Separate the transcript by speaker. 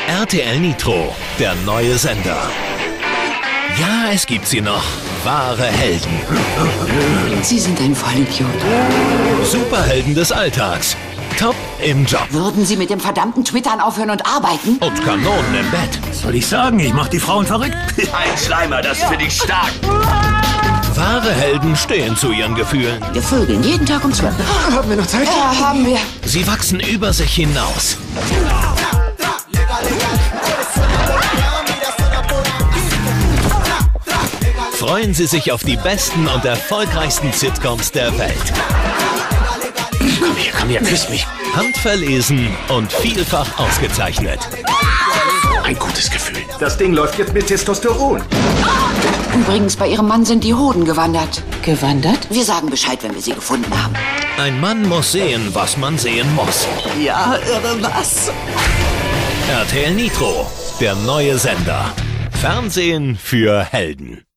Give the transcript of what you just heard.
Speaker 1: RTL Nitro, der neue Sender. Ja, es gibt sie noch. Wahre Helden.
Speaker 2: Sie sind ein Vollidiot.
Speaker 1: Superhelden des Alltags. Top im Job.
Speaker 2: Würden Sie mit dem verdammten Twittern aufhören und arbeiten?
Speaker 1: Und Kanonen im Bett.
Speaker 3: Soll ich sagen, ich mach die Frauen verrückt?
Speaker 4: Ein Schleimer, das finde ich stark.
Speaker 1: Wahre Helden stehen zu ihren Gefühlen.
Speaker 2: Wir vögeln jeden Tag um 12.
Speaker 5: Haben wir noch Zeit?
Speaker 2: Ja, haben wir.
Speaker 1: Sie wachsen über sich hinaus. Freuen Sie sich auf die besten und erfolgreichsten Sitcoms der Welt.
Speaker 3: Komm her, küss mich.
Speaker 1: Handverlesen und vielfach ausgezeichnet.
Speaker 3: Ein gutes Gefühl.
Speaker 4: Das Ding läuft jetzt mit Testosteron.
Speaker 2: Übrigens, bei Ihrem Mann sind die Hoden gewandert.
Speaker 6: Gewandert?
Speaker 2: Wir sagen Bescheid, wenn wir sie gefunden haben.
Speaker 1: Ein Mann muss sehen, was man sehen muss.
Speaker 6: Ja, irre was?
Speaker 1: RTL Nitro, der neue Sender. Fernsehen für Helden.